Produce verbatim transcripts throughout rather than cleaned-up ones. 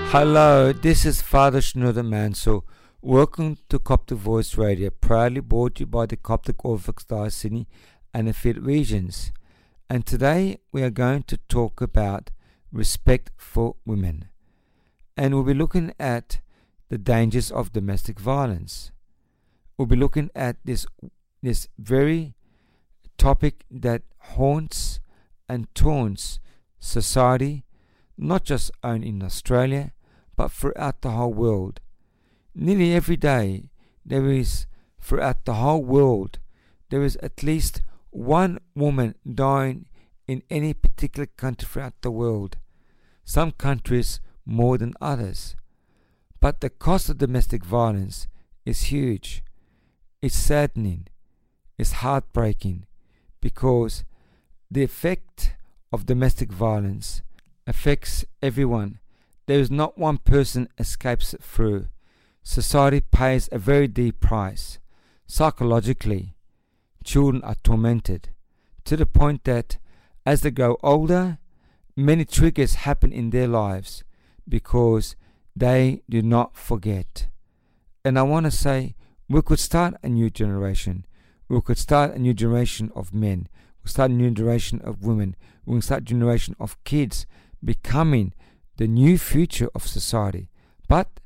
Hello, this is Father Shenouda Mansour. Welcome to Coptic Voice Radio, proudly brought to you by the Coptic Orthodox Diocese and affiliate regions. And today we are going to talk about respect for women. And we'll be looking at the dangers of domestic violence. We'll be looking at this, this very topic that haunts and taunts society, not just only in Australia, but throughout the whole world. Nearly every day there is, throughout the whole world, there is at least one woman dying in any particular country throughout the world. Some countries more than others. But the cost of domestic violence is huge. It's saddening. It's heartbreaking, because the effect of domestic violence affects everyone. There is not one person escapes it through. Society pays a very deep price. Psychologically, children are tormented to the point that as they grow older, many triggers happen in their lives because they do not forget. And I want to say, we could start a new generation. We could start a new generation of men. We start a new generation of women. We can start a generation of kids becoming the new future of society. But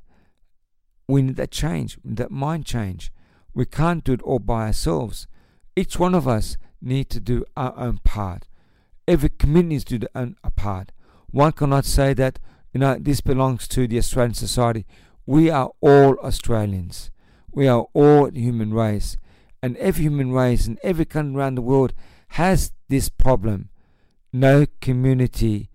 we need that change, we need that mind change. We can't do it all by ourselves. Each one of us need to do our own part. Every community needs to do their own part. One cannot say that, you know, this belongs to the Australian society. We are all Australians. We are all the human race. And every human race in every country around the world has this problem. No community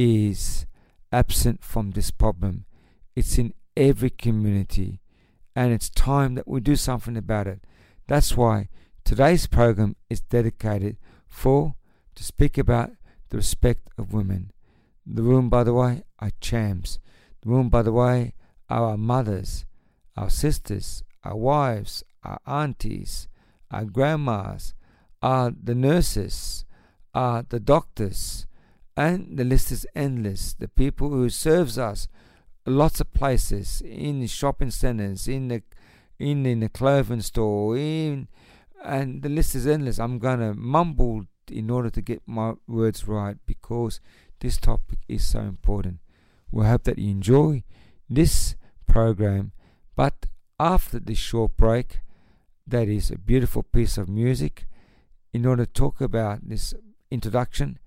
is absent from this problem. It's in every community, and it's time that we do something about it. That's why today's program is dedicated for to speak about the respect of women. The room, by the way, are champs. The room, by the way, are our mothers, our sisters, our wives, our aunties, our grandmas, are the nurses, are the doctors, and the list is endless. The people who serves us, lots of places, in the shopping centers, in the in in the clothing store, in and the list is endless. I'm gonna mumble in order to get my words right, because this topic is so important. We hope that you enjoy this program. But after this short break, that is a beautiful piece of music, in order to talk about this introduction,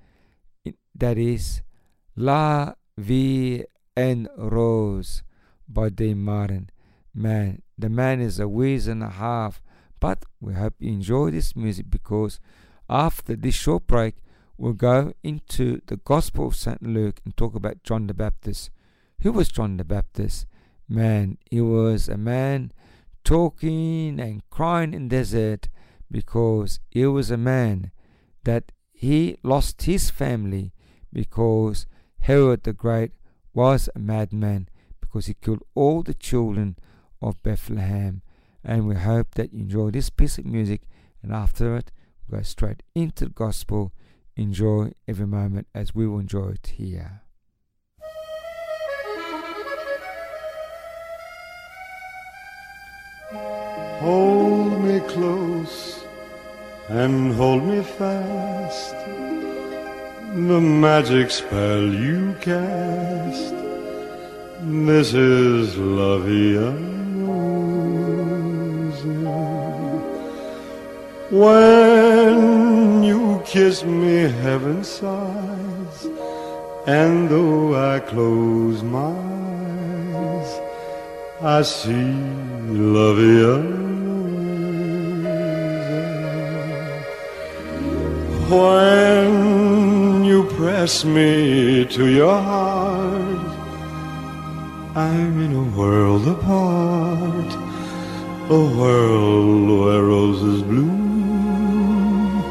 that is La Vie en Rose by Dean Martin. Man, the man is a whiz and a half. But we hope you enjoy this music, because after this short break, we'll go into the Gospel of Saint Luke and talk about John the Baptist. Who was John the Baptist? Man, he was a man talking and crying in the desert, because he was a man that he lost his family, because Herod the Great was a madman, because he killed all the children of Bethlehem. And we hope that you enjoy this piece of music, and after it, we'll go straight into the gospel. Enjoy every moment as we will enjoy it here. Hold me close and hold me fast, the magic spell you cast. This is La Vie Rose. When you kiss me, heaven sighs, and though I close my eyes, I see La Vie Rose. When you press me to your heart, I'm in a world apart, a world where roses bloom.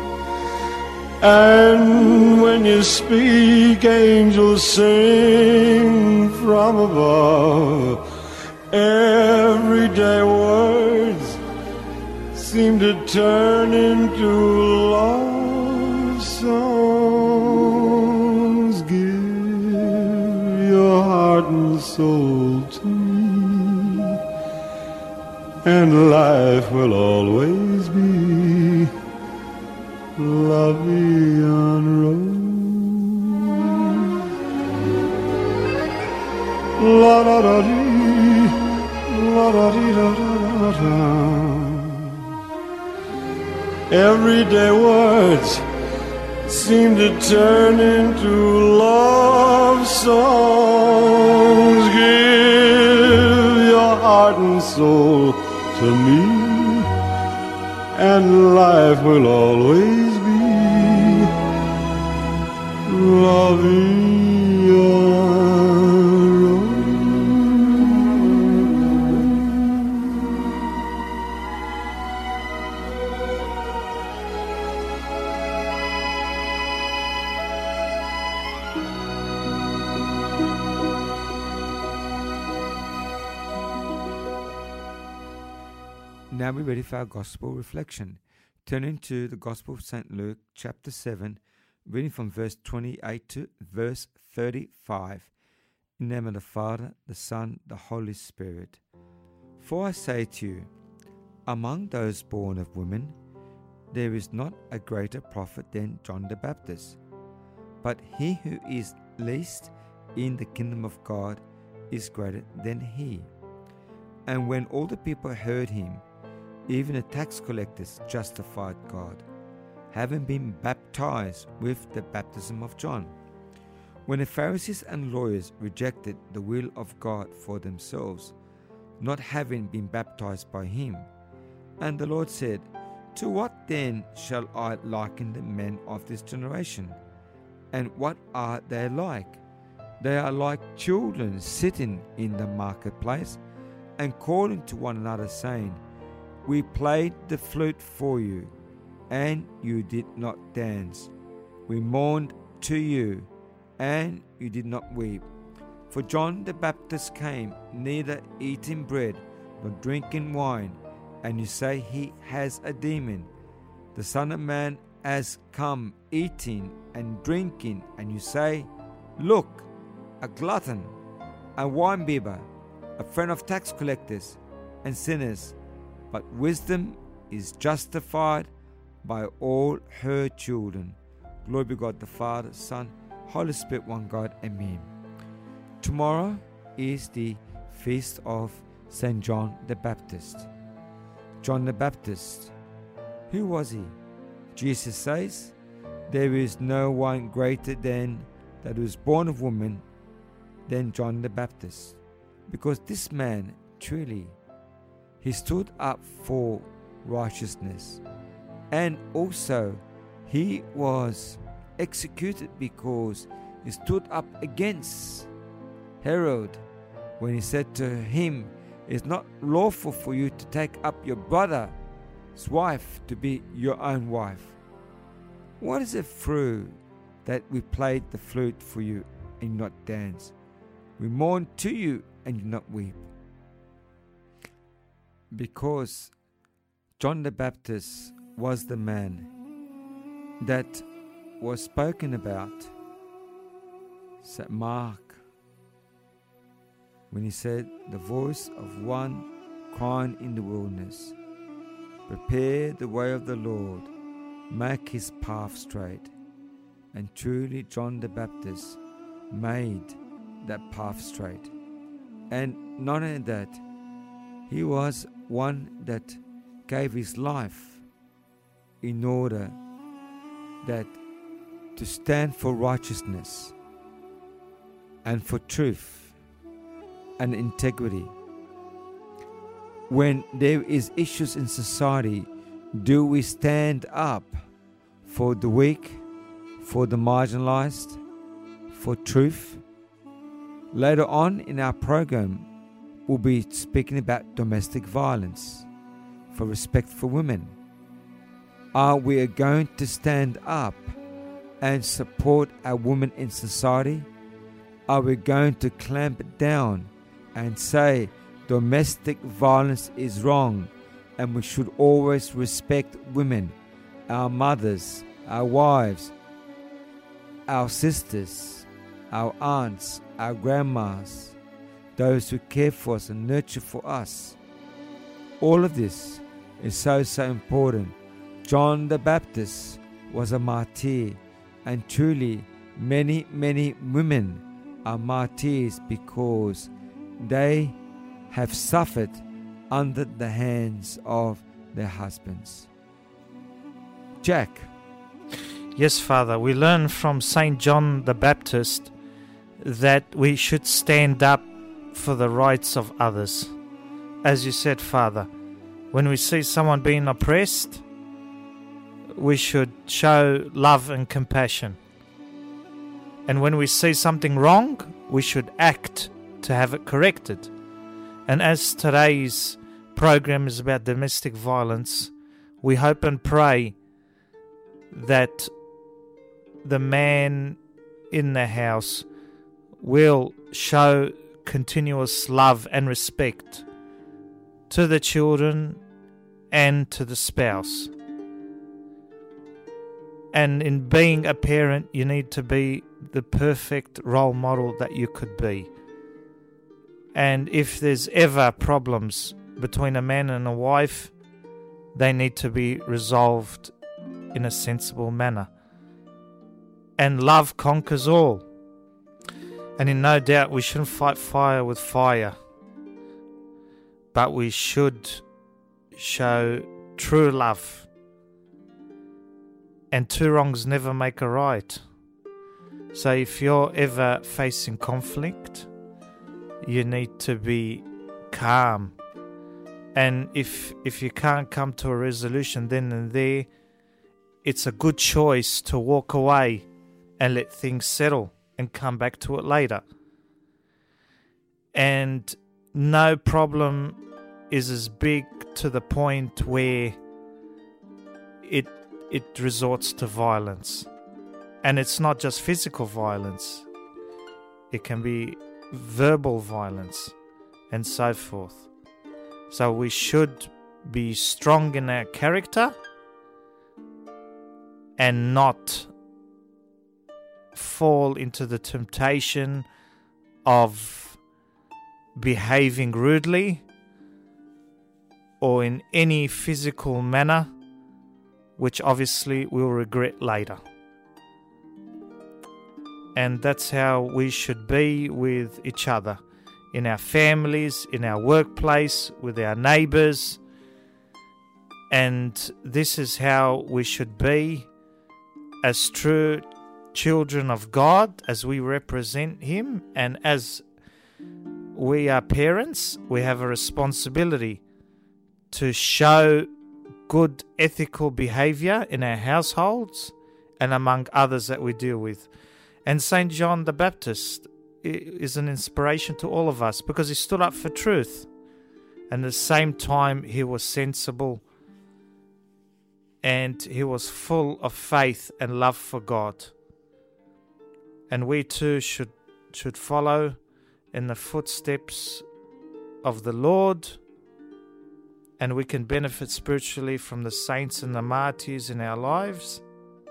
And when you speak, angels sing from above. Everyday words seem to turn into love songs. Give your heart and soul to me, and life will always be La Vie en Rose. La da da dee, la da dee da da da. Everyday words seem to turn into love songs. Give your heart and soul to me, and life will always be La Vie en Rose. Now we're ready for our Gospel reflection. Turning to the Gospel of Saint Luke, chapter seven, reading from verse twenty-eight to verse thirty-five. In the name of the Father, the Son, the Holy Spirit. For I say to you, among those born of women, there is not a greater prophet than John the Baptist. But he who is least in the kingdom of God is greater than he. And when all the people heard him, even the tax collectors justified God, having been baptized with the baptism of John. When the Pharisees and lawyers rejected the will of God for themselves, not having been baptized by him, and the Lord said, to what then shall I liken the men of this generation? And what are they like? They are like children sitting in the marketplace and calling to one another, saying, we played the flute for you, and you did not dance. We mourned to you, and you did not weep. For John the Baptist came, neither eating bread nor drinking wine, and you say he has a demon. The Son of Man has come eating and drinking, and you say, look, a glutton, a winebibber, a friend of tax collectors and sinners. But wisdom is justified by all her children. Glory be God the Father, Son, Holy Spirit, one God. Amen. Tomorrow is the feast of Saint John the Baptist. John the Baptist, who was he? Jesus says, there is no one greater than that was born of woman than John the Baptist. Because this man truly, he stood up for righteousness, and also he was executed because he stood up against Herod when he said to him, it's not lawful for you to take up your brother's wife to be your own wife. What is it through that we played the flute for you and not dance? We mourned to you and you not weep. Because John the Baptist was the man that was spoken about. Saint Mark, when he said, the voice of one crying in the wilderness, prepare the way of the Lord, make his path straight. And truly John the Baptist made that path straight. And not only that, he was one that gave his life in order that to stand for righteousness and for truth and integrity. When there is issues in society, do we stand up for the weak, for the marginalized, for truth? Later on in our program, we'll be speaking about domestic violence, for respect for women. Are we going to stand up and support our women in society? Are we going to clamp down and say domestic violence is wrong and we should always respect women, our mothers, our wives, our sisters, our aunts, our grandmas, those who care for us and nurture for us. All of this is so, so important. John the Baptist was a martyr, and truly many, many women are martyrs because they have suffered under the hands of their husbands. Jack. Yes, Father, we learn from Saint John the Baptist that we should stand up for the rights of others. As you said, Father, when we see someone being oppressed, we should show love and compassion. And when we see something wrong, we should act to have it corrected. And as today's program is about domestic violence, we hope and pray that the man in the house will show continuous love and respect to the children and to the spouse. And in being a parent, you need to be the perfect role model that you could be. And if there's ever problems between a man and a wife, they need to be resolved in a sensible manner. And love conquers all. And in no doubt, we shouldn't fight fire with fire, but we should show true love. And two wrongs never make a right. So if you're ever facing conflict, you need to be calm. And if if you can't come to a resolution then and there, it's a good choice to walk away and let things settle and come back to it later. And no problem is as big to the point where it it resorts to violence. And it's not just physical violence. It can be verbal violence and so forth. So we should be strong in our character and not fall into the temptation of behaving rudely or in any physical manner, which obviously we'll regret later. And that's how we should be with each other, in our families, in our workplace, with our neighbors. And this is how we should be as true children of God, as we represent Him. And as we are parents, we have a responsibility to show good ethical behavior in our households and among others that we deal with. And Saint John the Baptist is an inspiration to all of us because he stood up for truth. And at the same time, he was sensible and he was full of faith and love for God. And we too should should follow in the footsteps of the Lord, and we can benefit spiritually from the saints and the martyrs in our lives.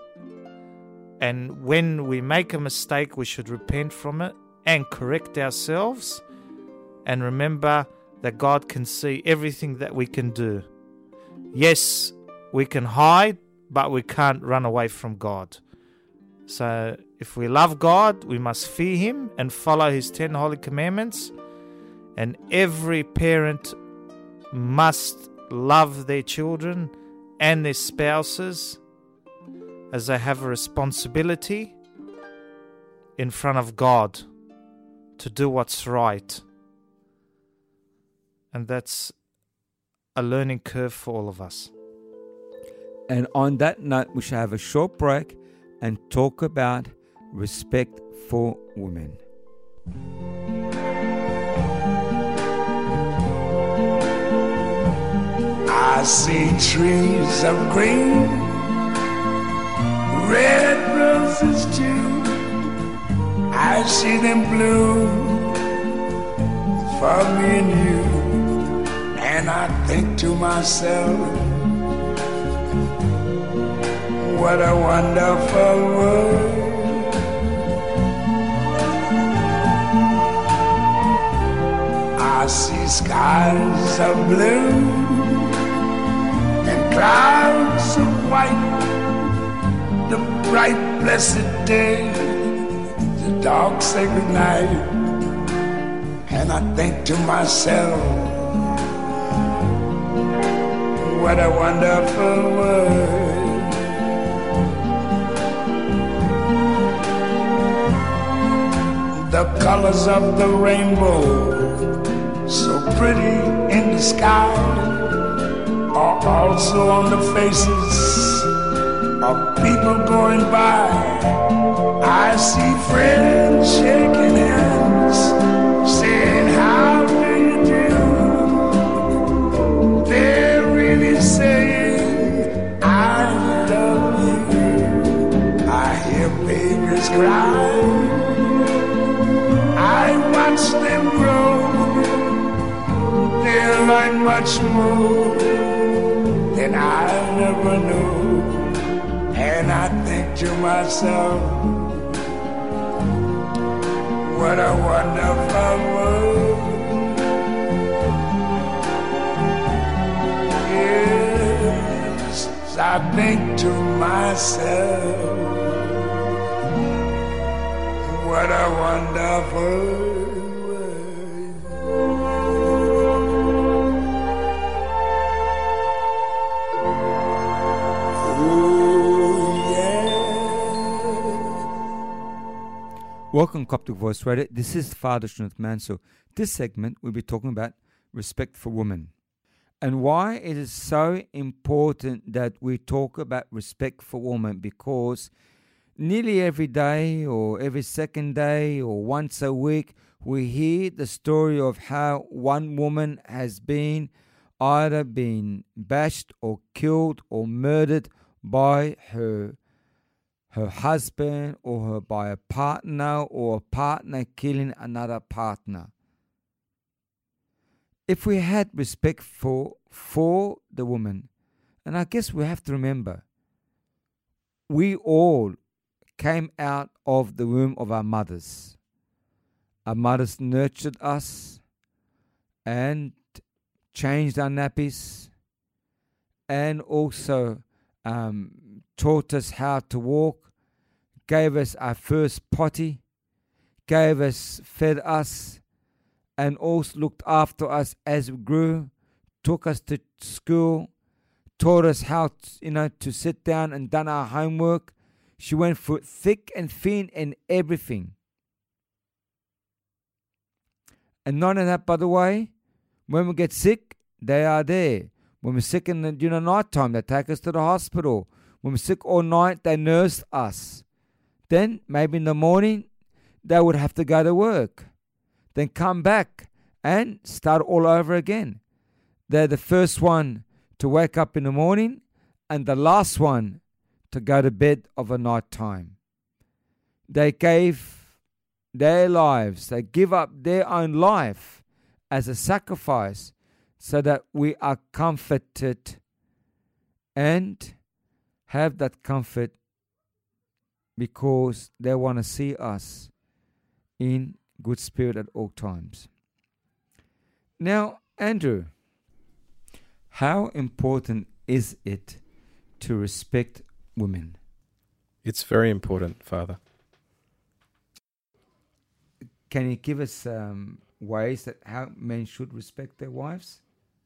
And when we make a mistake, we should repent from it and correct ourselves, and remember that God can see everything that we can do. Yes, we can hide, but we can't run away from God. So if we love God, we must fear Him and follow His ten holy commandments. And every parent must love their children and their spouses, as they have a responsibility in front of God to do what's right. And that's a learning curve for all of us. And on that note, we shall have a short break and talk about respect for women. I see trees of green, red roses too. I see them bloom for me and you. And I think to myself, what a wonderful world. see skies of blue and clouds of white, the bright blessed day, the dark sacred night. And I think to myself, what a wonderful world. The colors of the rainbow, so pretty in the sky, are also on the faces of people going by. I see friends shaking hands, saying, how do you do? They're really saying, I love you. I hear babies cry, I watch them grow. They'll learn much more than I never knew. And I think to myself, what a wonderful world. Yes, I think to myself, what a wonderful world. Oh, yeah. Welcome, Coptic Voice Radio. This is Father Shnut Manso. This segment we'll be talking about respect for women and why it is so important that we talk about respect for women, because nearly every day or every second day or once a week we hear the story of how one woman has been either been bashed or killed or murdered by her her husband or her by a partner, or a partner killing another partner. If we had respect for for the woman, and I guess we have to remember, we all came out of the womb of our mothers. Our mothers nurtured us and changed our nappies, and also um, taught us how to walk, gave us our first potty, gave us, fed us, and also looked after us as we grew, took us to school, taught us how to, you know, to sit down and done our homework. She went for thick and thin and everything. And not only that, by the way, when we get sick, they are there. When we're sick in the you know, night time, they take us to the hospital. When we're sick all night, they nurse us. Then, maybe in the morning, they would have to go to work. Then come back and start all over again. They're the first one to wake up in the morning and the last one to go to bed of a night time. They gave their lives, they give up their own life as a sacrifice so that we are comforted and have that comfort, because they want to see us in good spirit at all times. Now, Andrew, how important is it to respect women? It's very important, Father. Can you give us um, ways that how men should respect their wives?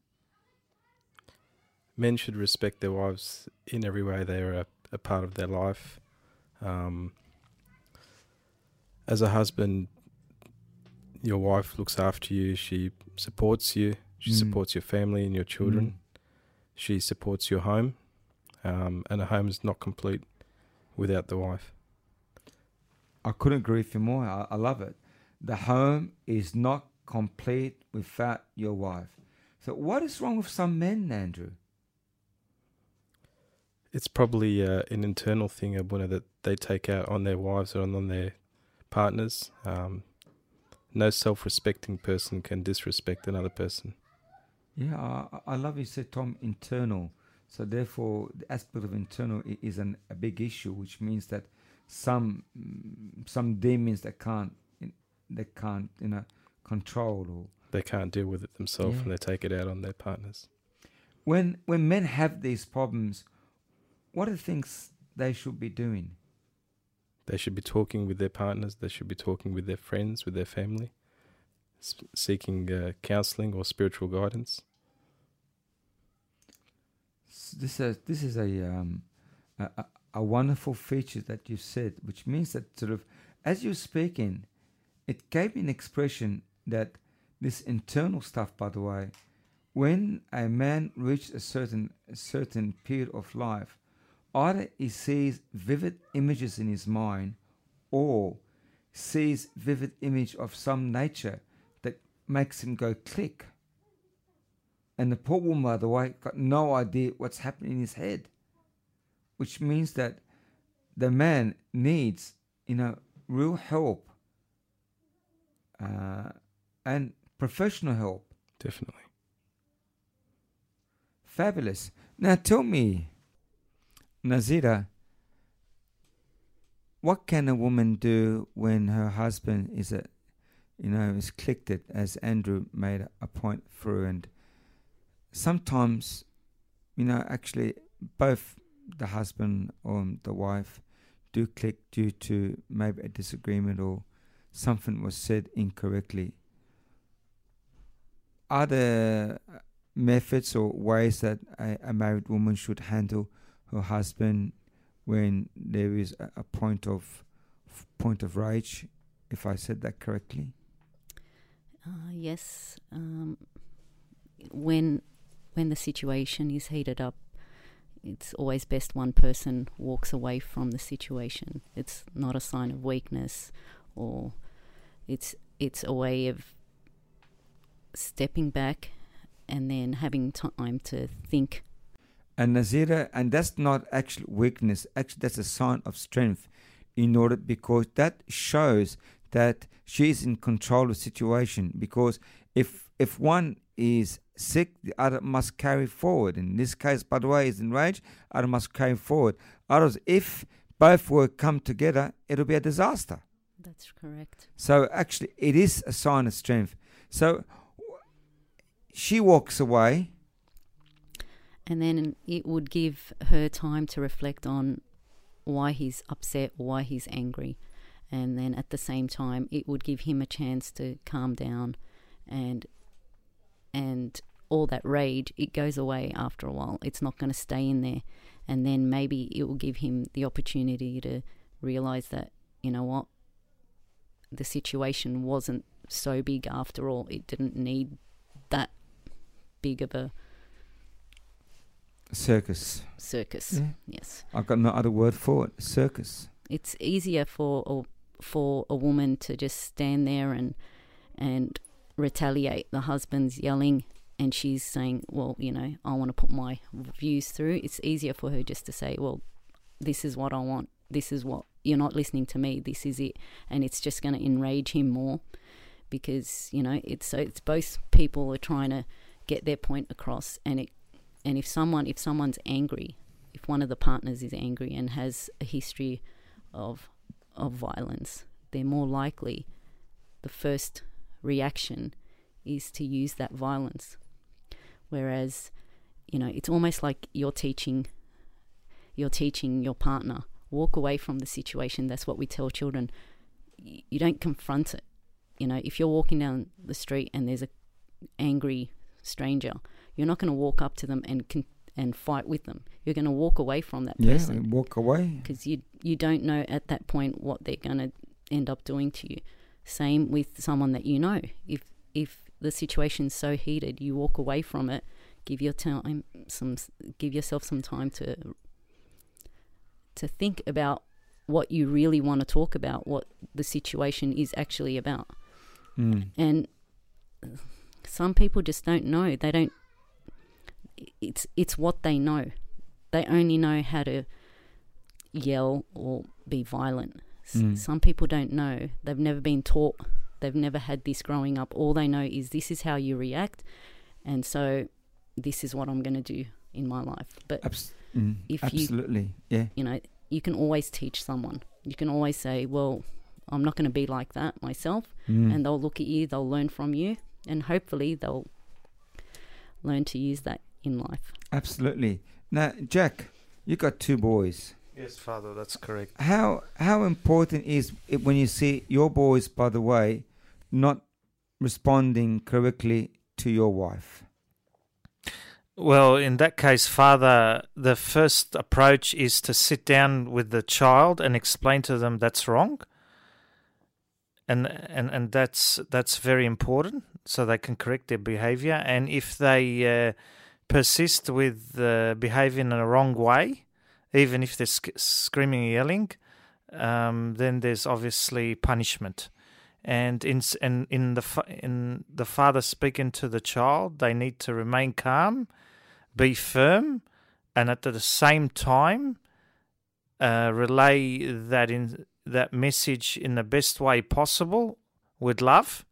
Men should respect their wives in every way. They are a, a part of their life. Um, as a husband, your wife looks after you. She supports you. She Mm. supports your family and your children. Mm. She supports your home. Um, and a home is not complete without the wife. I couldn't agree with you more. I, I love it. The home is not complete without your wife. So what is wrong with some men, Andrew? It's probably uh, an internal thing, Abuna, that they take out on their wives or on their partners. Um, no self-respecting person can disrespect another person. Yeah, I, I love you said, Tom, internal. So therefore, the aspect of internal i- is an, a big issue, which means that some mm, some demons that can't they can't you know control or they can't deal with it themselves, Yeah. and they take it out on their partners. When when men have these problems, what are the things they should be doing? They should be talking with their partners. They should be talking with their friends, with their family, s- seeking uh, counselling or spiritual guidance. S- This is this is a um a, a, a wonderful feature that you said, which means that sort of as you're speaking, it gave me an expression that this internal stuff, by the way, when a man reaches a certain a certain period of life, either he sees vivid images in his mind, or sees vivid image of some nature that makes him go click. And the poor woman, by the way, got no idea what's happening in his head, which means that the man needs, you know, real help uh, and professional help. Definitely. Fabulous. Now tell me, Nazira, what can a woman do when her husband is a, you know, is clicked it, as Andrew made a point through, and sometimes, you know, actually both the husband or the wife do click due to maybe a disagreement or something was said incorrectly. Are there methods or ways that a, a married woman should handle her husband when there is a, a point of f- point of rage, if I said that correctly? Uh, yes. Um, when when the situation is heated up, it's always best one person walks away from the situation. It's not a sign of weakness, or it's it's a way of stepping back and then having time to think. And Nazira, and that's not actual weakness. Actually, that's a sign of strength, in order because that shows that she is in control of the situation. Because if if one is sick, the other must carry forward. In this case, by the way, is enraged, other must carry forward. Others, if both will come together, it'll be a disaster. That's correct. So actually, it is a sign of strength. So she walks away. And then it would give her time to reflect on why he's upset or why he's angry. And then at the same time, it would give him a chance to calm down, and and all that rage, it goes away after a while. It's not going to stay in there. And then maybe it will give him the opportunity to realise that, you know what, the situation wasn't so big after all. It didn't need that big of a Circus. circus. Yeah. Yes. I've got no other word for it. Circus. It's easier for a, for a woman to just stand there and and retaliate. The husband's yelling and she's saying, well, you know, I want to put my views through. It's easier for her just to say, well, this is what I want. This is what, you're not listening to me. This is it. And it's just going to enrage him more, because, you know, it's so it's both people are trying to get their point across. And it and if someone if someone's angry, if one of the partners is angry and has a history of of violence, they're more likely, the first reaction is to use that violence. Whereas, you know, it's almost like you're teaching you're teaching your partner, walk away from the situation. That's what we tell children. You don't confront it. You know, if you're walking down the street and there's a angry stranger, you're not going to walk up to them and con- and fight with them. You're going to walk away from that Yeah, person. walk away. Because you you don't know at that point what they're going to end up doing to you. Same with someone that you know. If if the situation's so heated, you walk away from it. Give your time some. Give yourself some time to to think about what you really want to talk about, what the situation is actually about. Mm. And some people just don't know. They don't. It's it's what they know. They only know how to yell or be violent. S- Mm. Some people don't know. They've never been taught. They've never had this growing up. All they know is this is how you react, and so this is what I'm going to do in my life. But Abs- mm. if you- Absolutely. Yeah. you know, you can always teach someone. You can always say, well, I'm not going to be like that myself. Mm. And they'll look at you, they'll learn from you, and hopefully they'll learn to use that in life. Absolutely. Now, Jack, you got two boys. Yes, Father, that's correct. How how important is it when you see your boys, by the way, not responding correctly to your wife? Well, in that case, Father, the first approach is to sit down with the child and explain to them that's wrong. And and, and that's that's very important, so they can correct their behavior. And if they uh, persist with uh, behaving in a wrong way, even if they're sc- screaming and yelling, um, then there's obviously punishment. And in in in the fa- in the father speaking to the child, they need to remain calm, be firm, and at the same time uh, relay that in that message in the best way possible with love.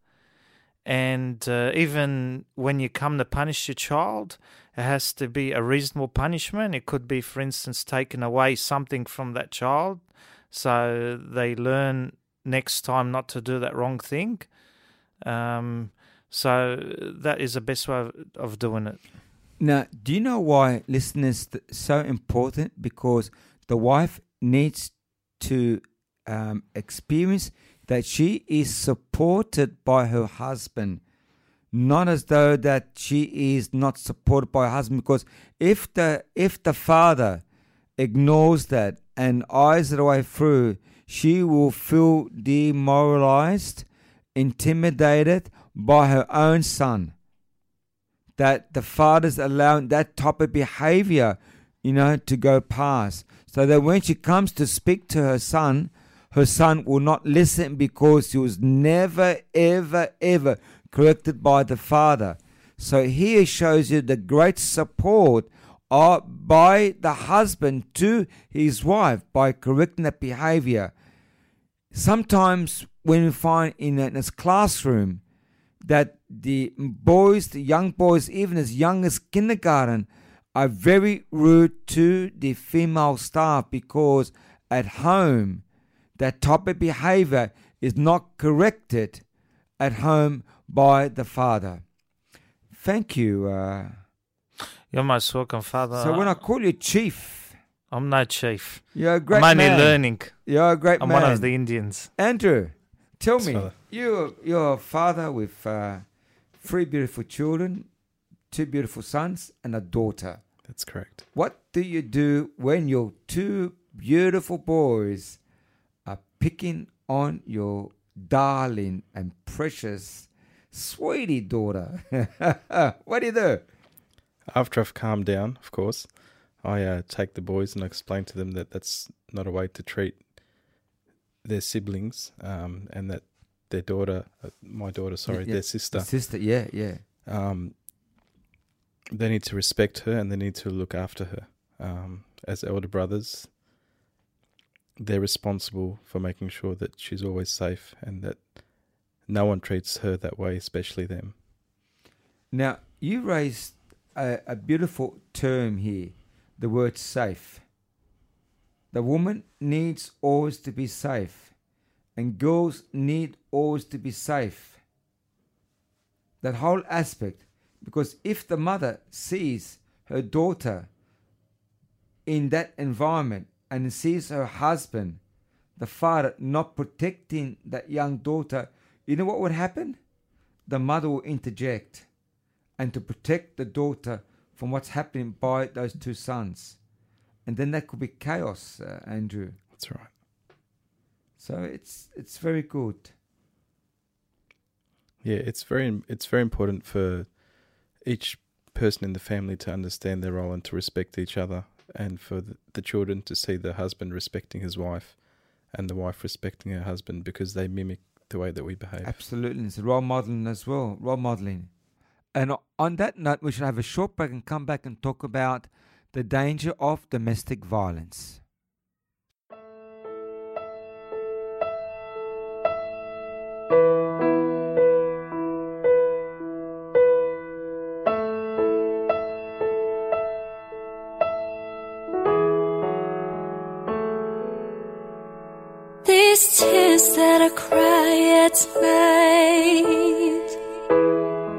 And uh, even when you come to punish your child, it has to be a reasonable punishment. It could be, for instance, taking away something from that child so they learn next time not to do that wrong thing. Um, so that is the best way of, of doing it. Now, do you know why, listeners, th- so important? Because the wife needs to um, experience that she is supported by her husband, not as though that she is not supported by her husband. Because if the if the father ignores that and eyes it away through, she will feel demoralized, intimidated by her own son. That the father's allowing that type of behavior, you know, to go past. So that when she comes to speak to her son, her son will not listen because he was never, ever, ever corrected by the father. So here shows you the great support of, by the husband to his wife by correcting that behavior. Sometimes when we find in this classroom that the boys, the young boys, even as young as kindergarten, are very rude to the female staff because at home, that type of behavior is not corrected at home by the father. Thank you. Uh, You're most welcome, Father. so when I call you chief, I'm no chief. you're a great I'm only man. learning. You're a great I'm man. one of the Indians. Andrew, tell Yes, me, Father. you, you're a father with uh, three beautiful children, two beautiful sons, and a daughter. That's correct. What do you do when your two beautiful boys are picking on your darling and precious sweetie daughter? What do you do? After I've calmed down, of course, I uh, take the boys and I explain to them that that's not a way to treat their siblings, um, and that their daughter, uh, my daughter, sorry, Yeah, their sister, Sister, yeah, yeah. um, they need to respect her and they need to look after her. Um, as elder brothers, they're responsible for making sure that she's always safe and that no one treats her that way, especially them. Now, you raised a, a beautiful term here, the word safe. The woman needs always to be safe, and girls need always to be safe. That whole aspect, because if the mother sees her daughter in that environment and sees her husband, the father, not protecting that young daughter, you know what would happen? The mother will interject and to protect the daughter from what's happening by those two sons. And then that could be chaos, uh, Andrew. That's right. So it's it's very good. Yeah, it's very it's very important for each person in the family to understand their role and to respect each other, and for the, the children to see the husband respecting his wife and the wife respecting her husband, because they mimic the way that we behave. Absolutely. It's role modeling as well. Role modeling. And on that note, we should have a short break and come back and talk about the danger of domestic violence. These tears that I cry at night,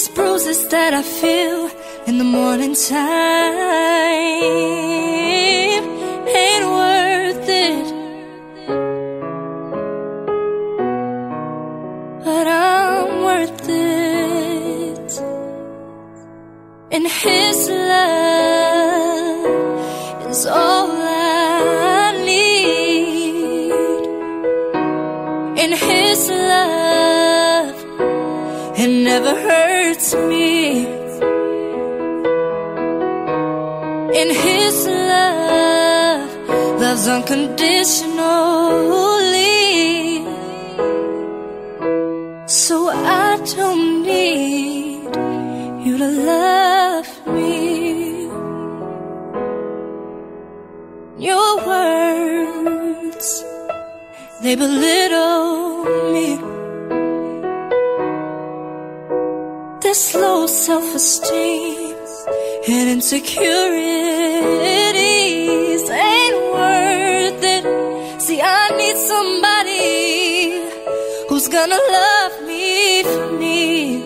these bruises that I feel in the morning time ain't worth it, but I'm worth it. And His love is all I need. And His love, it never hurts me. In His love, love's unconditionally. So I don't need you to love me. Your words, they belittle me. This low self-esteem and insecurities ain't worth it. See, I need somebody who's gonna love me for me,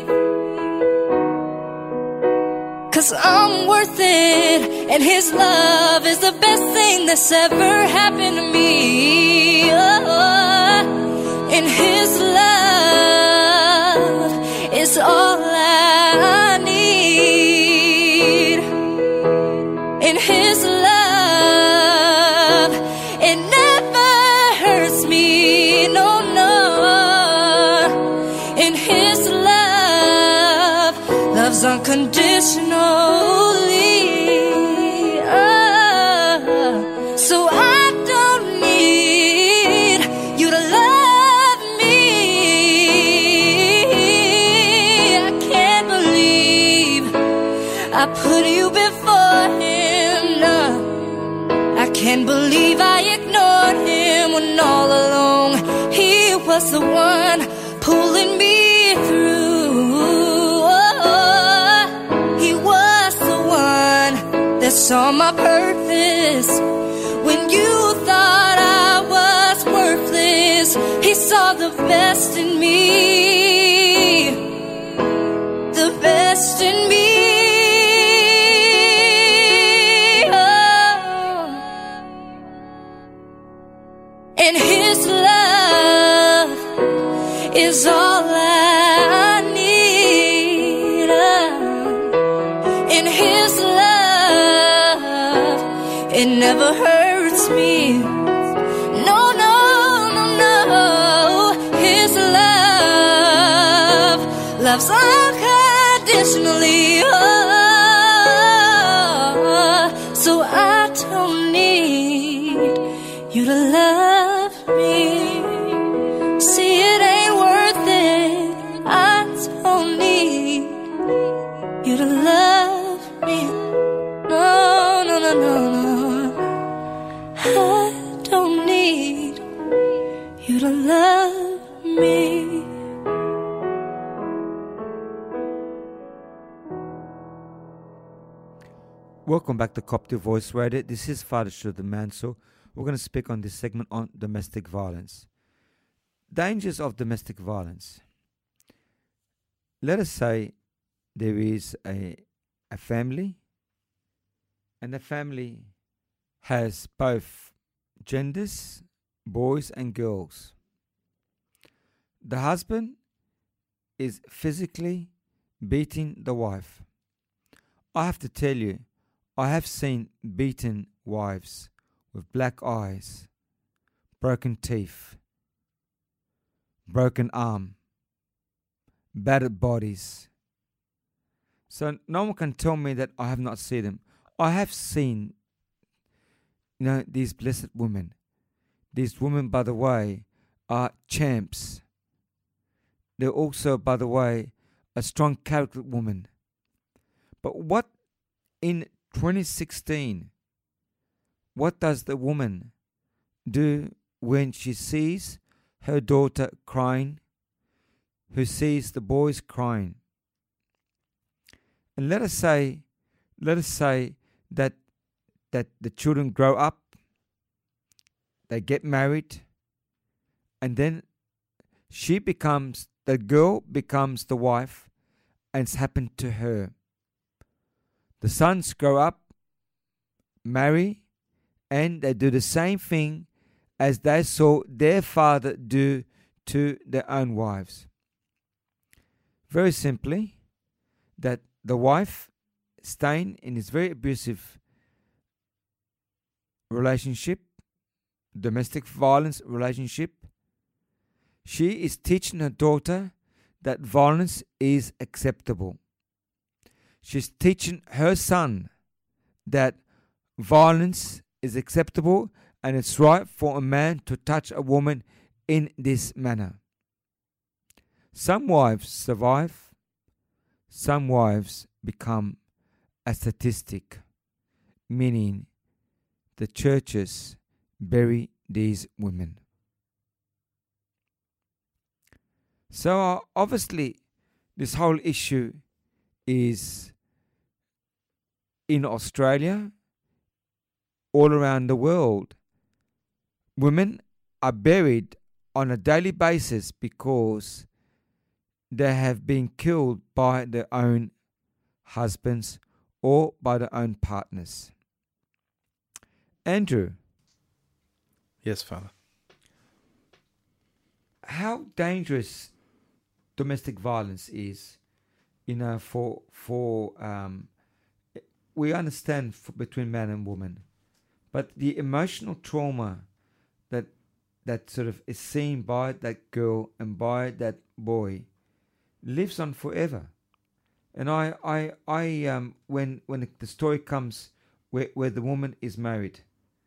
'cause I'm worth it, and His love is the best thing that's ever happened to me. Oh, and His love is all I need. In His love, it never hurts me, no, no. In His love, love's unconditionally. Oh, so I don't need you to love me. I can't believe I put you before Him. No, I can't believe I ignored Him when all along He was the one pulling me through. Oh, He was the one that saw my purpose when you thought I was worthless. He saw the best in me, the best in me. And His love is all I need. In His love, it never hurts me. No, no, no, no. His love loves unconditionally. Oh, so I don't need you to love me. See, it ain't worth it. I don't need you to love me. No, no, no, no, no. I don't need you to love me. Welcome back to Coptic Voice Radio. This is Father Shneur Manso. We're going to speak on this segment on domestic violence. Dangers of domestic violence. Let us say there is a, a family, and the family has both genders, boys and girls. The husband is physically beating the wife. I have to tell you, I have seen beaten wives with black eyes, broken teeth, broken arm, battered bodies. So no one can tell me that I have not seen them. I have seen, you know, these blessed women. These women, by the way, are champs. They're also, by the way, a strong character woman. But what in twenty sixteen, what does the woman do when she sees her daughter crying, who sees the boys crying? And let us say, let us say that that the children grow up, they get married, and then she becomes, the girl becomes the wife, and it's happened to her. The sons grow up, marry, and they do the same thing as they saw their father do to their own wives. Very simply, that the wife staying in this very abusive relationship, domestic violence relationship, she is teaching her daughter that violence is acceptable. She's teaching her son that violence is acceptable and it's right for a man to touch a woman in this manner. Some wives survive, some wives become a statistic, meaning the churches bury these women. So uh, obviously this whole issue is in Australia, all around the world. Women are buried on a daily basis because they have been killed by their own husbands or by their own partners. Andrew. Yes, Father. How dangerous domestic violence is, you know, for for um, we understand for between man and woman, but the emotional trauma that that sort of is seen by that girl and by that boy lives on forever. And I I I um when when the story comes where where the woman is married,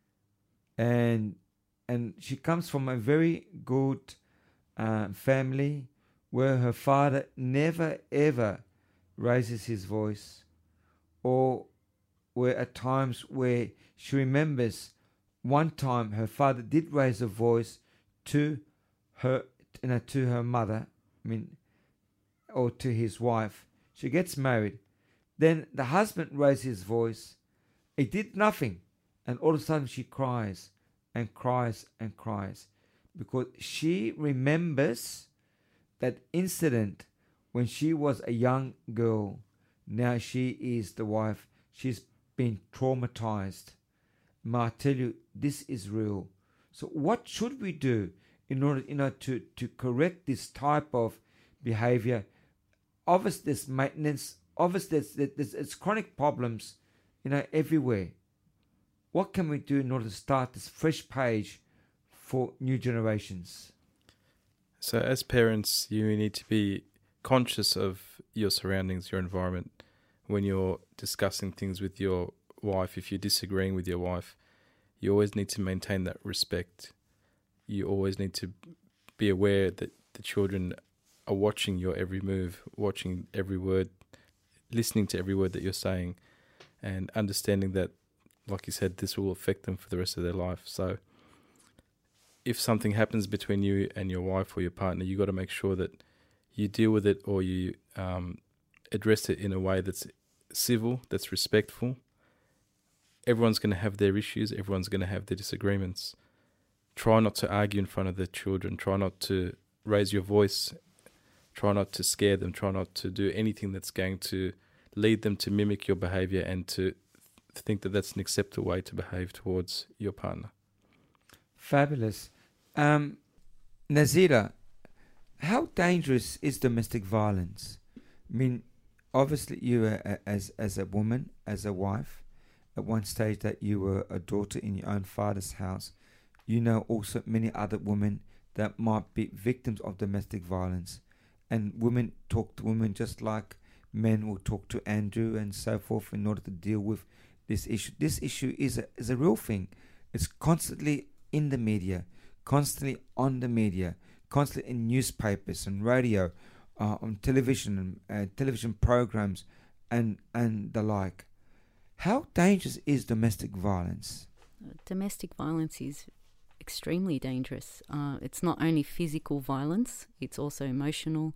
and and she comes from a very good uh, family where her father never ever raises his voice, or where at times where she remembers one time her father did raise a voice to her, you know, to her mother, I mean, or to his wife. She gets married, then the husband raised his voice. He did nothing, and all of a sudden she cries and cries and cries because she remembers that incident when she was a young girl. Now she is the wife. She's been traumatized. May I tell you, this is real. So what should we do in order, you know, to, to correct this type of behavior? Obviously, there's maintenance. Obviously, there's, there's, there's chronic problems, you know, everywhere. What can we do in order to start this fresh page for new generations? So as parents, you need to be conscious of your surroundings, your environment, when you're discussing things with your wife. If you're disagreeing with your wife, you always need to maintain that respect. You always need to be aware that the children are watching your every move, watching every word, listening to every word that you're saying, and understanding that, like you said, this will affect them for the rest of their life. So if something happens between you and your wife or your partner, you got to make sure that you deal with it, or you um, address it in a way that's civil, that's respectful. Everyone's going to have their issues. Everyone's going to have their disagreements. Try not to argue in front of the children. Try not to raise your voice. Try not to scare them. Try not to do anything that's going to lead them to mimic your behavior and to think that that's an acceptable way to behave towards your partner. Fabulous. Um, Nazira, how dangerous is domestic violence? I mean, obviously you uh, as as a woman, as a wife, at one stage that you were a daughter in your own father's house. You know also many other women that might be victims of domestic violence. And women talk to women just like men will talk to Andrew and so forth in order to deal with this issue. This issue is a, is a real thing. It's constantly in the media, constantly on the media, constantly in newspapers and radio, uh, on television, uh, television programs and, and the like. How dangerous is domestic violence? Domestic violence is extremely dangerous. Uh, it's not only physical violence, it's also emotional,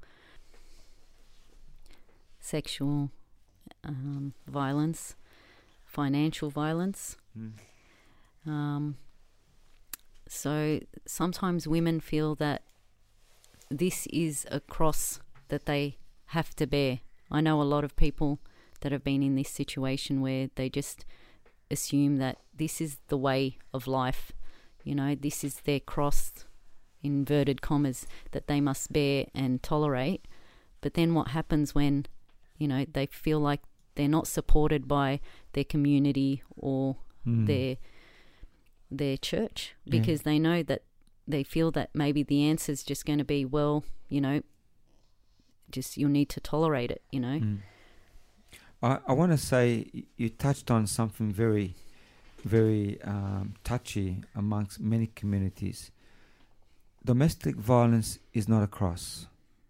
sexual um, violence, financial violence. Mm. Um, so sometimes women feel that this is a cross that they have to bear. I know a lot of people that have been in this situation where they just assume that this is the way of life. You know, this is their cross, inverted commas, that they must bear and tolerate. But then what happens when, you know, they feel like they're not supported by their community or mm. their their church, because yeah. they know that they feel that maybe the answer is just going to be, well, you know, just you'll need to tolerate it, you know. Mm. I, I want to say you touched on something very, very um, touchy amongst many communities. Domestic violence is not a cross.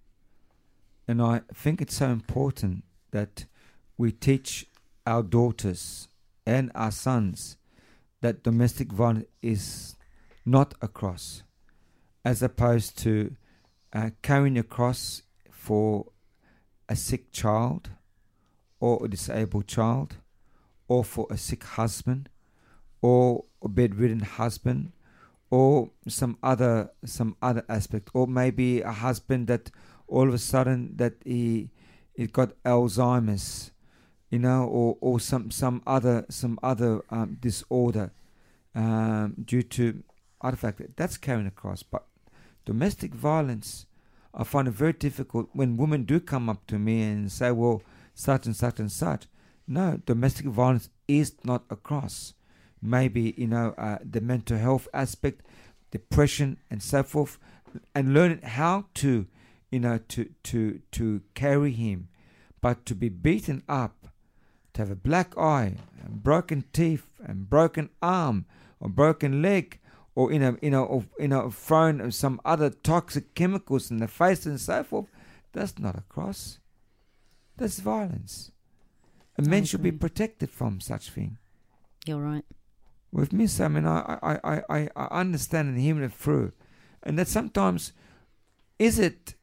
And I think it's so important that we teach our daughters and our sons that domestic violence is not a cross, as opposed to uh, carrying a cross for a sick child or a disabled child, or for a sick husband or a bedridden husband, or some other some other aspect, or maybe a husband that all of a sudden that he he got Alzheimer's, you know, or or some some other some other um, disorder um, due to other factors. That's carrying a cross. But domestic violence, I find it very difficult when women do come up to me and say, well, such and such and such. No, domestic violence is not a cross. Maybe, you know, uh, the mental health aspect, depression and so forth, and learning how to, you know, to, to, to carry him. But to be beaten up, to have a black eye, and broken teeth, and broken arm, or broken leg, or, you know, you know, or, you know, thrown some other toxic chemicals in the face and so forth, that's not a cross. That's violence. And men should be protected from such thing. You're right. With me, so, I mean, I, I, I, I, I understand and hear it through. And that sometimes, is it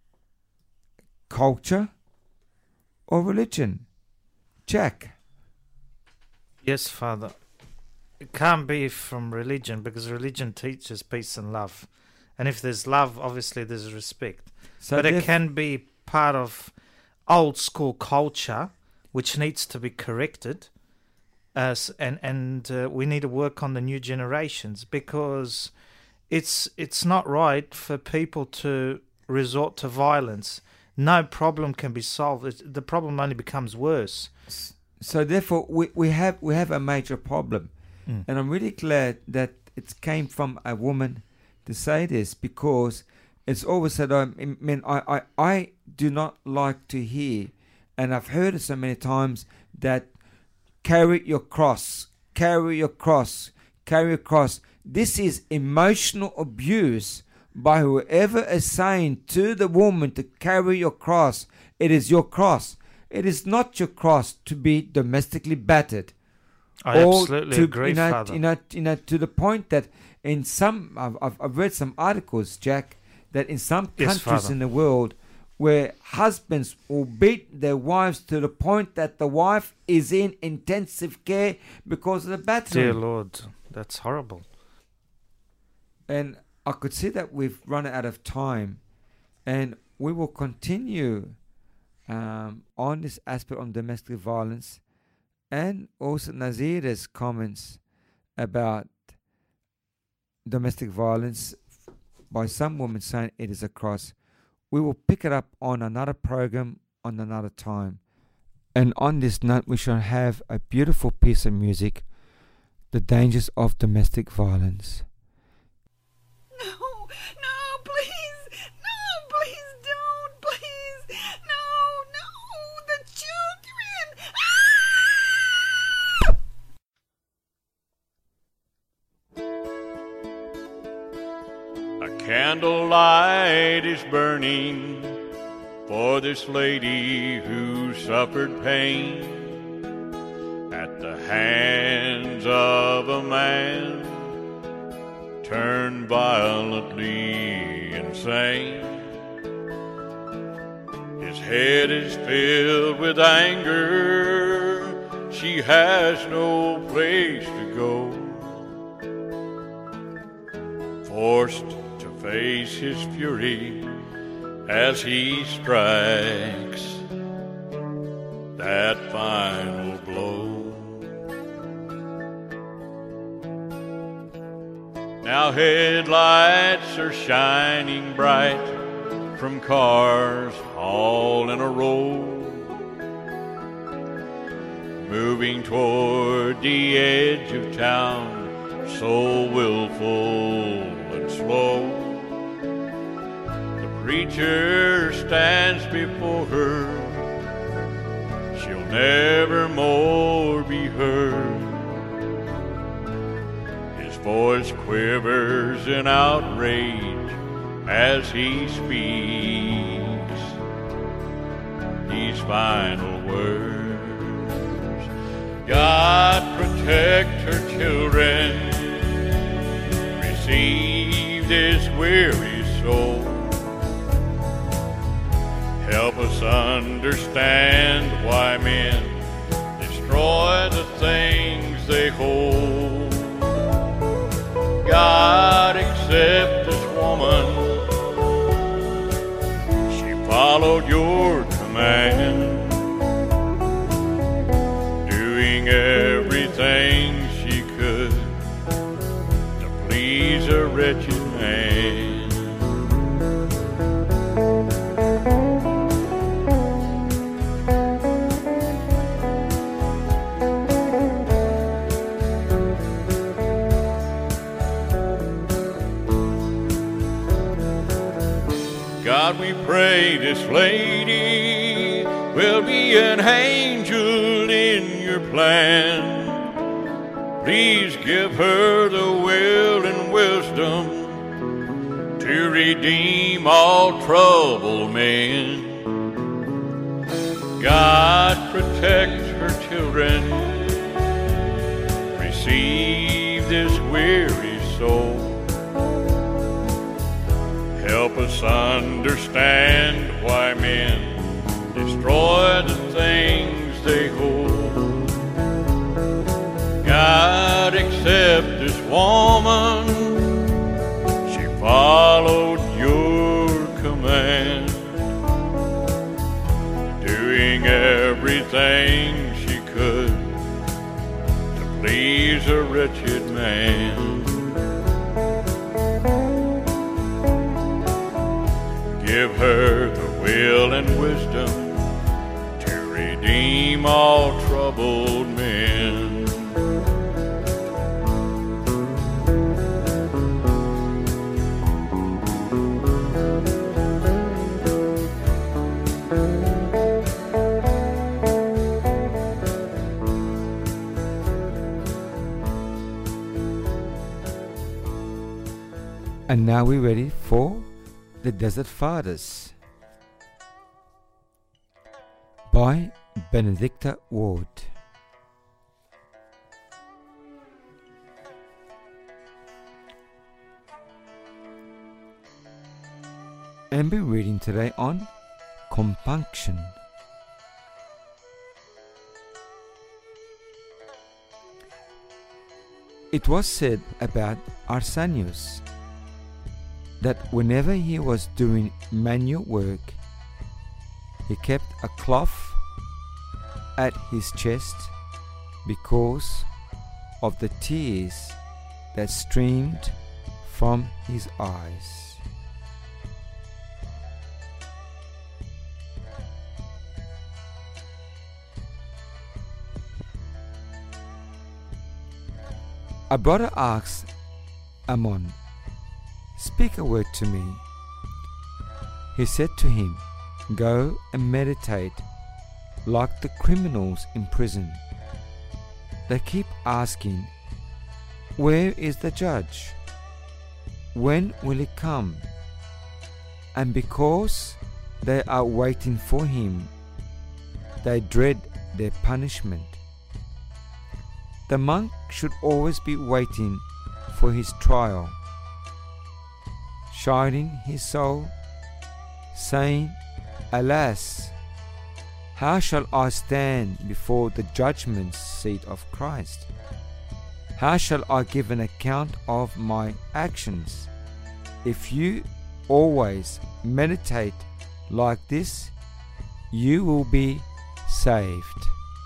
culture or religion? Jack? Yes, Father. It can't be from religion, because religion teaches peace and love. And if there's love, obviously there's respect. So but it can be part of old school culture, which needs to be corrected. As and and uh, we need to work on the new generations, because it's it's not right for people to resort to violence. No problem can be solved. It's, the problem only becomes worse. So therefore, we, we have we have a major problem, mm. and I'm really glad that it came from a woman to say this, because it's always said. I mean, I I, I do not like to hear, and I've heard it so many times, that carry your cross, carry your cross, carry your cross. This is emotional abuse by whoever is saying to the woman to carry your cross. It is your cross. It is not your cross to be domestically battered. I or absolutely to, agree, you know, Father. You know, you know, to the point that in some, I've, I've, I've read some articles, Jack, that in some countries yes, in the world, where husbands will beat their wives to the point that the wife is in intensive care because of the battery. Dear Lord, that's horrible. And I could see that we've run out of time, and we will continue um, on this aspect on domestic violence, and also Nazira's comments about domestic violence by some women saying it is a cross. We will pick it up on another program on another time. And on this note, we shall have a beautiful piece of music, The Dangers of Domestic Violence. No, no, please, no, please don't, please, no, no, the children. A candlelight is burning for this lady who suffered pain at the hands of a man turned violently insane. His head is filled with anger. She has no place to go. Forced to face his fury as he strikes. that final blow. Now headlights are shining bright from cars all in a row, moving toward the edge of town, so willful and slow. The preacher stands before her, she'll never more be heard. His voice quivers in outrage as he speaks these final words. God protect her children, receive this weary soul. Help us understand why men destroy the things they hold. God, accept this woman, she followed your command, doing everything she could to please a wretched man. God, we pray this lady will be an angel in your plan. Please give her the will and wisdom to redeem all troubled men. God, protect her children, receive this weary soul. Help us understand why men destroy the things they hold. God, accept this woman, she followed your command, doing everything she could to please a wretched man. Give her the will and wisdom to redeem all troubled men. And now we're ready for The Desert Fathers by Benedicta Ward. And we're reading today on compunction. It was said about Arsenius that whenever he was doing manual work, he kept a cloth at his chest because of the tears that streamed from his eyes. A brother asked Ammon, "Speak a word to me." He said to him, "Go and meditate like the criminals in prison. They keep asking, 'Where is the judge? When will he come?' And because they are waiting for him, they dread their punishment. The monk should always be waiting for his trial, shining his soul, saying, 'Alas, how shall I stand before the judgment seat of Christ? How shall I give an account of my actions?' If you always meditate like this, you will be saved.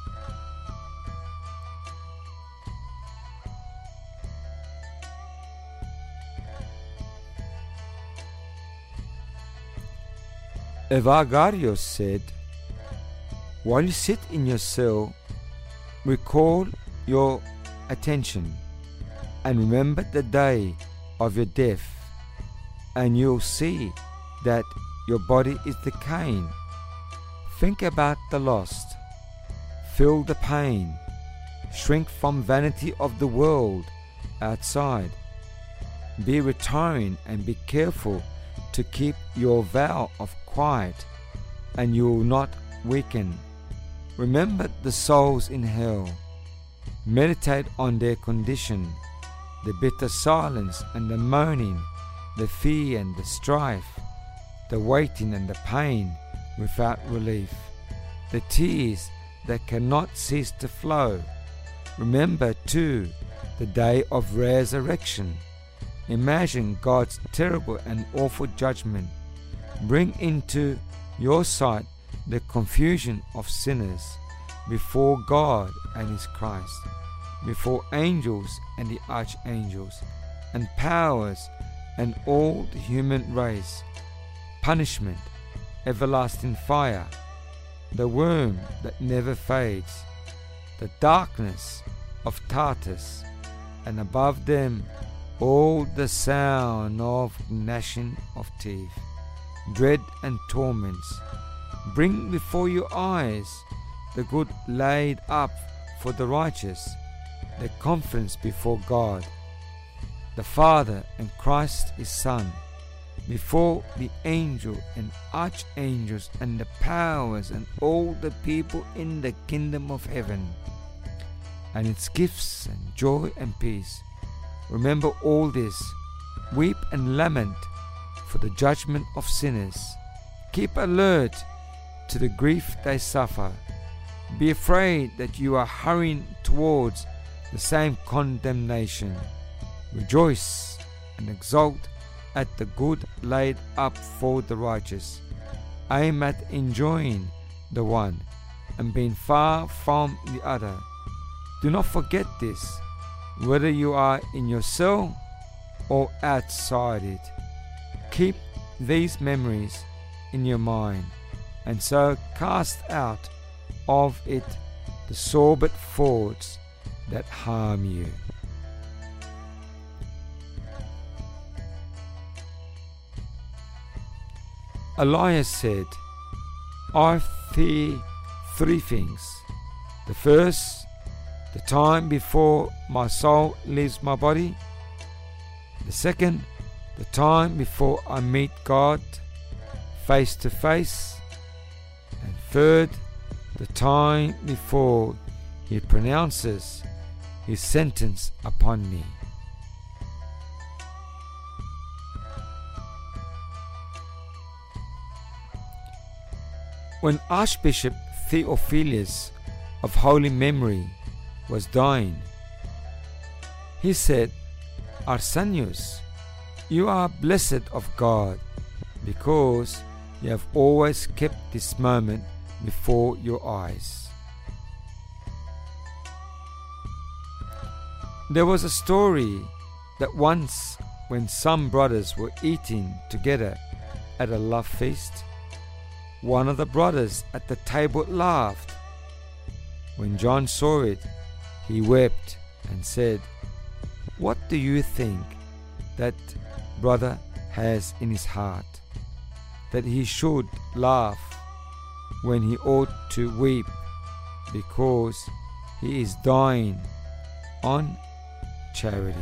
Evagrius said, while you sit in your cell, recall your attention and remember the day of your death, and you'll see that your body is decaying. Think about the lost, feel the pain, shrink from vanity of the world outside. Be retiring and be careful to keep your vow of quiet, and you will not weaken. Remember the souls in hell. Meditate on their condition, the bitter silence and the moaning, the fear and the strife, the waiting and the pain without relief, the tears that cannot cease to flow. Remember too the day of resurrection. Imagine God's terrible and awful judgment. Bring into your sight the confusion of sinners before God and His Christ, before angels and the archangels, and powers and all the human race. Punishment, everlasting fire, the worm that never fades, the darkness of Tartarus, and above them all the sound of gnashing of teeth, dread and torments. Bring before your eyes the good laid up for the righteous, the confidence before God, the Father, and Christ His Son, before the angel and archangels and the powers and all the people in the kingdom of heaven, and its gifts and joy and peace. Remember all this, weep and lament for the judgment of sinners. Keep alert to the grief they suffer. Be afraid that you are hurrying towards the same condemnation. Rejoice and exult at the good laid up for the righteous. Aim at enjoying the one and being far from the other. Do not forget this, whether you are in your cell or outside it. Keep these memories in your mind, and so cast out of it the sordid thoughts that harm you. Elias said, I fear three things. The first, the time before my soul leaves my body. The second, the time before I meet God face to face. And third, the time before He pronounces His sentence upon me. When Archbishop Theophilus of holy memory was dying, he said, Arsenius, you are blessed of God, because you have always kept this moment before your eyes. There was a story that once, when some brothers were eating together at a love feast, one of the brothers at the table laughed. When John saw it, he wept and said, What do you think that brother has in his heart, that he should laugh when he ought to weep, because he is dying on charity?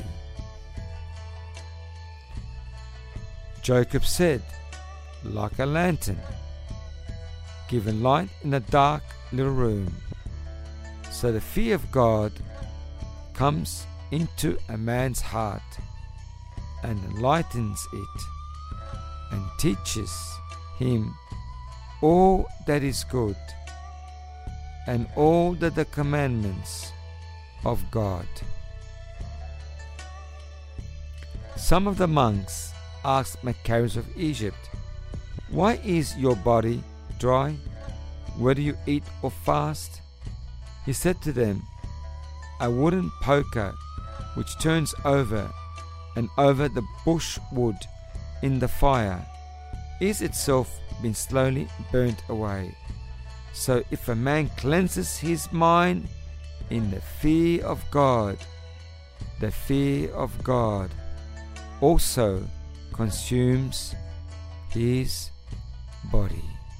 Jacob said, like a lantern, giving light in a dark little room. So the fear of God comes into a man's heart and enlightens it, and teaches him all that is good and all that the commandments of God. Some of the monks asked Macarius of Egypt, Why is your body dry? whether you eat or fast? He said to them, a wooden poker which turns over and over the bush wood in the fire is itself been slowly burnt away. So if a man cleanses his mind in the fear of God, the fear of God also consumes his body.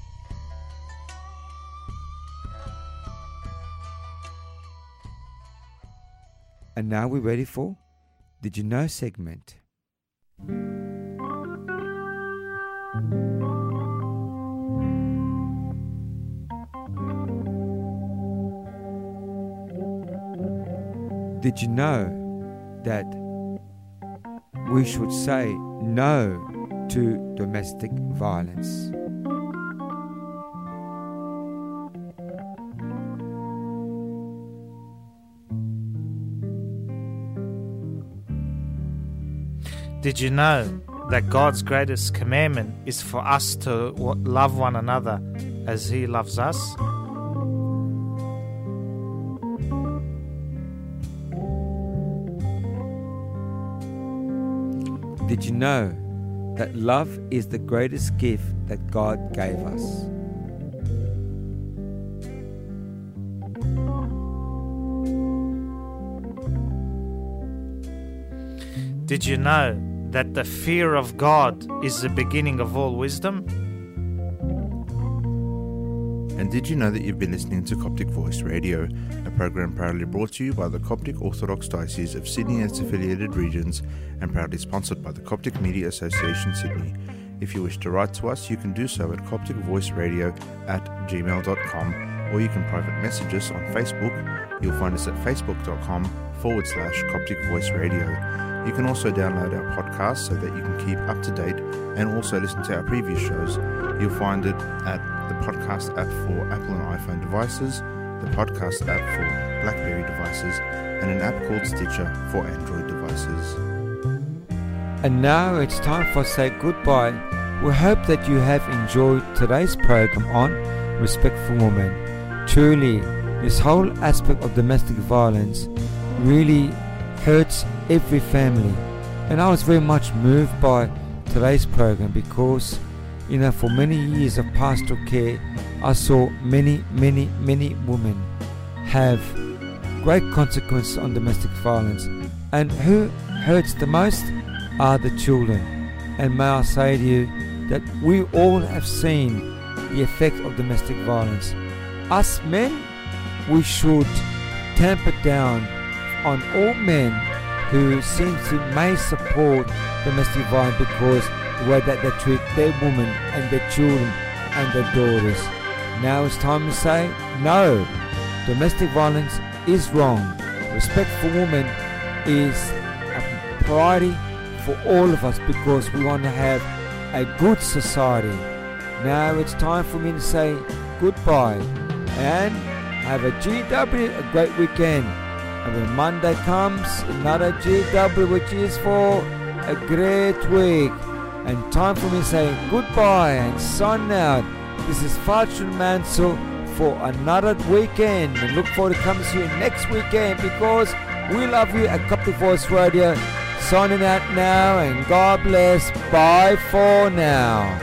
And now we're ready for Did You Know segment. Did you know that we should say no to domestic violence? Did you know that God's greatest commandment is for us to w- love one another as He loves us? Did you know that love is the greatest gift that God gave us? Did you know that the fear of God is the beginning of all wisdom? And did you know that you've been listening to Coptic Voice Radio, a program proudly brought to you by the Coptic Orthodox Diocese of Sydney and its affiliated regions, and proudly sponsored by the Coptic Media Association Sydney. If you wish to write to us, you can do so at coptic voice radio at gmail dot com, or you can private message us on Facebook. You'll find us at facebook.com forward slash Coptic Voice Radio. You can also download our podcast so that you can keep up to date and also listen to our previous shows. You'll find it at the podcast app for Apple and iPhone devices, the podcast app for BlackBerry devices, and an app called Stitcher for Android devices. And now it's time for say goodbye. We hope that you have enjoyed today's program on Respect for Women. Truly, this whole aspect of domestic violence really hurts every family. And I was very much moved by today's program because, you know, for many years of pastoral care, I saw many, many, many women have great consequences on domestic violence. And who hurts the most are the children. And may I say to you that we all have seen the effect of domestic violence. Us men, we should tamp it down on all men who seem to may support domestic violence because the way that they treat their women and their children and their daughters. Now it's time to say no. Domestic violence is wrong. Respect for women is a priority for all of us because we want to have a good society. Now it's time for me to say goodbye and have a G W, a great weekend. And when Monday comes, another G W, which is for a great week. And time for me to say goodbye and sign out. This is Father Mansell for another weekend. And look forward to coming to you next weekend because we love you at Coptic Voice Radio. Signing out now and God bless. Bye for now.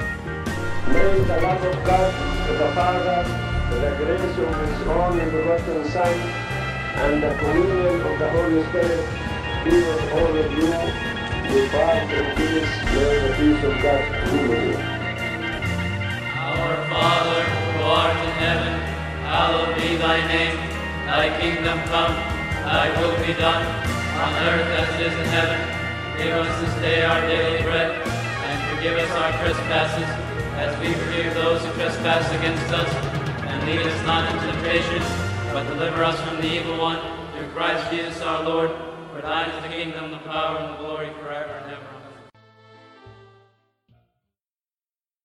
May the love of God, the Father, the grace of His only begotten Son, and the communion of the Holy Spirit be with all of you. Depart in peace. May the peace of God be with you. Our Father, who art in heaven, hallowed be thy name. Thy kingdom come, thy will be done, on earth as it is in heaven. Give us this day our daily bread, and forgive us our trespasses, as we forgive those who trespass against us. And lead us not into temptation, but deliver us from the evil one. Through Christ Jesus our Lord, for thine is the kingdom, the power, and the glory forever and ever.